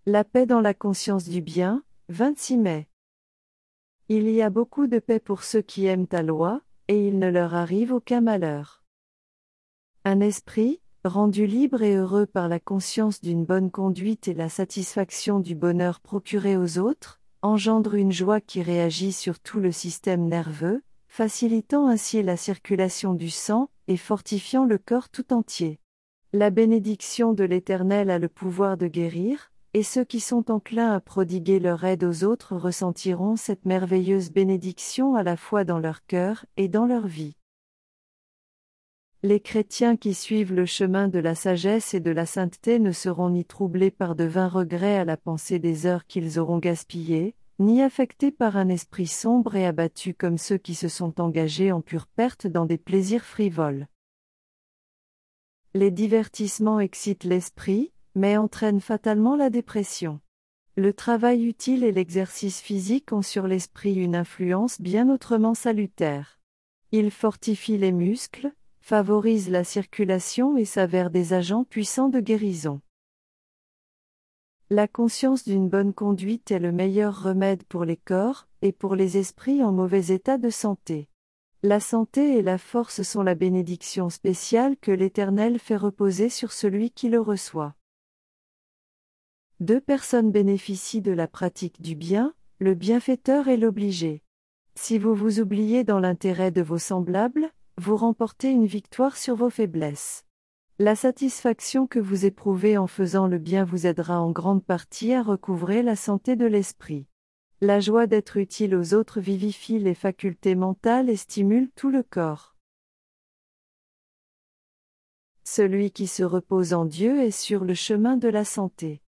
La paix dans la conscience du bien, 26 mai. Il y a beaucoup de paix pour ceux qui aiment ta loi, et il ne leur arrive aucun malheur. Un esprit, rendu libre et heureux par la conscience d'une bonne conduite et la satisfaction du bonheur procuré aux autres, engendre une joie qui réagit sur tout le système nerveux, facilitant ainsi la circulation du sang et fortifiant le corps tout entier. La bénédiction de l'Éternel a le pouvoir de guérir, et ceux qui sont enclins à prodiguer leur aide aux autres ressentiront cette merveilleuse bénédiction à la fois dans leur cœur et dans leur vie. Les chrétiens qui suivent le chemin de la sagesse et de la sainteté ne seront ni troublés par de vains regrets à la pensée des heures qu'ils auront gaspillées, ni affectés par un esprit sombre et abattu comme ceux qui se sont engagés en pure perte dans des plaisirs frivoles. Les divertissements excitent l'esprit, mais entraînent fatalement la dépression. Le travail utile et l'exercice physique ont sur l'esprit une influence bien autrement salutaire. Ils fortifient les muscles, favorisent la circulation et s'avèrent des agents puissants de guérison. La conscience d'une bonne conduite est le meilleur remède pour les corps, et pour les esprits en mauvais état de santé. La santé et la force sont la bénédiction spéciale que l'Éternel fait reposer sur celui qui le reçoit. Deux personnes bénéficient de la pratique du bien, le bienfaiteur et l'obligé. Si vous vous oubliez dans l'intérêt de vos semblables, vous remportez une victoire sur vos faiblesses. La satisfaction que vous éprouvez en faisant le bien vous aidera en grande partie à recouvrer la santé de l'esprit. La joie d'être utile aux autres vivifie les facultés mentales et stimule tout le corps. Celui qui se repose en Dieu est sur le chemin de la santé.